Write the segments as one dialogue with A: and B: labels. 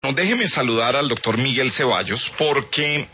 A: Déjeme saludar al doctor Miguel Ceballos porque,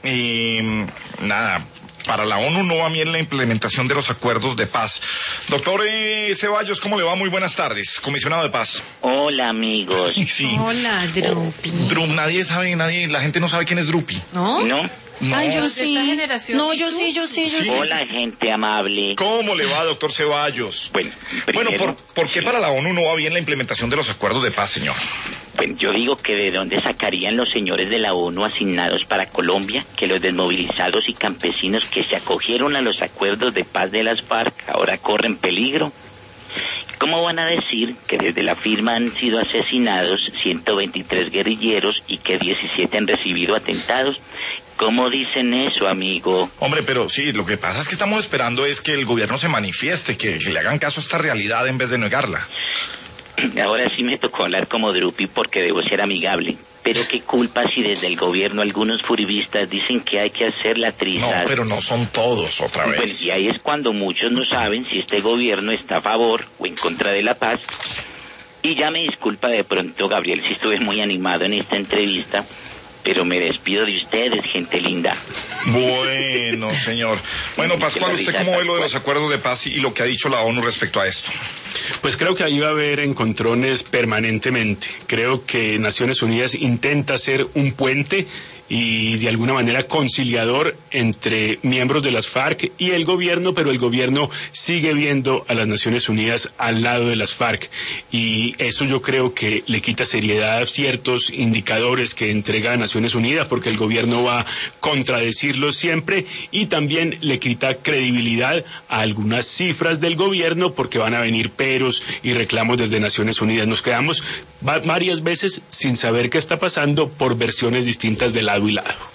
A: para la ONU no va bien la implementación de los acuerdos de paz. Doctor Ceballos, ¿cómo le va? Muy buenas tardes, comisionado de paz.
B: Hola, amigos.
A: Sí.
C: Hola, Drupi.
A: Nadie sabe, la gente no sabe quién es Drupi.
C: ¿No?
B: ¿No?
A: No.
C: Ay, yo sí. No, yo sí.
B: Hola, gente amable.
A: ¿Cómo le va, doctor Ceballos?
B: Bueno,
A: ¿por qué para la ONU no va bien la implementación de los acuerdos de paz, señor?
B: Bueno, yo digo que de dónde sacarían los señores de la ONU asignados para Colombia que los desmovilizados y campesinos que se acogieron a los acuerdos de paz de las FARC ahora corren peligro. ¿Cómo van a decir que desde la firma han sido asesinados 123 guerrilleros y que 17 han recibido atentados? ¿Cómo dicen eso, amigo?
A: Hombre, pero sí, lo que pasa es que estamos esperando es que el gobierno se manifieste, que le hagan caso a esta realidad en vez de negarla.
B: Ahora sí me tocó hablar como Drupi porque debo ser amigable. Pero qué culpa si desde el gobierno algunos furibistas dicen que hay que hacer la triza.
A: No, pero no son todos, otra vez.
B: Bueno, y ahí es cuando muchos no saben si este gobierno está a favor o en contra de la paz. Y ya me disculpa de pronto, Gabriel, si estuve muy animado en esta entrevista, pero me despido de ustedes, gente linda.
A: Bueno, señor. Bueno, Pascual, ¿usted cómo ve lo de los acuerdos de paz y lo que ha dicho la ONU respecto a esto?
D: Pues creo que ahí va a haber encontrones permanentemente. Creo que Naciones Unidas intenta ser un puente y de alguna manera conciliador entre miembros de las FARC y el gobierno, pero el gobierno sigue viendo a las Naciones Unidas al lado de las FARC y eso yo creo que le quita seriedad a ciertos indicadores que entrega Naciones Unidas porque el gobierno va a contradecirlos siempre y también le quita credibilidad a algunas cifras del gobierno porque van a venir peros y reclamos desde Naciones Unidas. Nos quedamos varias veces sin saber qué está pasando por versiones distintas de lado y lado.